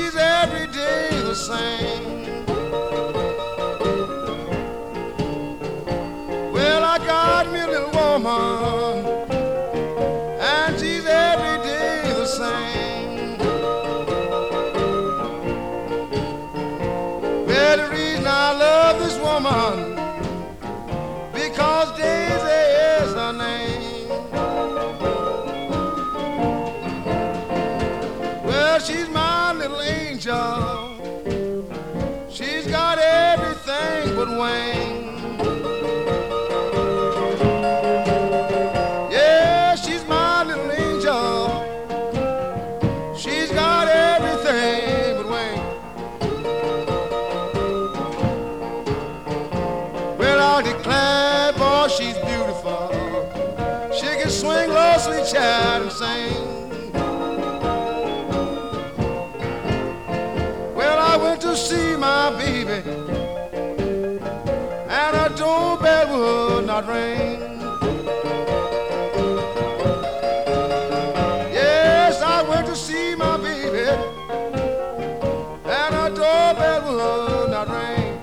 she's every day the same. Well, I got me a little woman, and she's every day the same. Well, the reason I love this woman, because Daisy is her name. Well, she's my little angel. She's got everything but wings. Yeah, she's my little angel. She's got everything but wings. Well, I'll declare, boy, she's beautiful. She can swing low, sweet child, and sing. Well, I went to see my baby, and her doorbell would not ring. Yes, I went to see my baby, and her doorbell would not ring.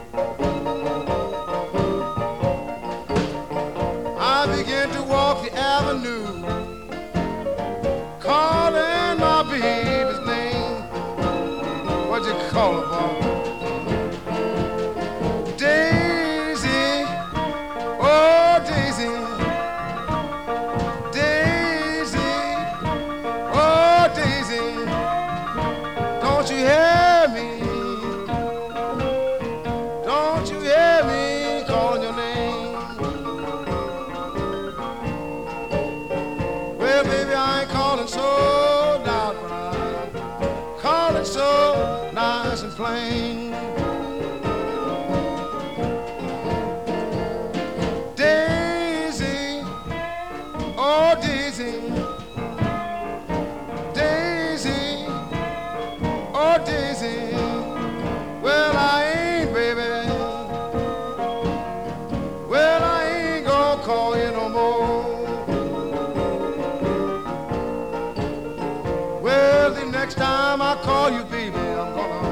I began to walk the avenue, calling my baby's name. What'd you call her, boy? Daisy, oh Daisy, Daisy, oh Daisy, don't you hear me? Don't you hear me calling your name? Well, baby, I ain't calling so loud, but I'm calling so nice and plain. Daisy, oh Daisy, Daisy, oh Daisy. Well, I ain't, baby. Well, I ain't gonna call you no more. Well, the next time I call you, baby, I'm gonna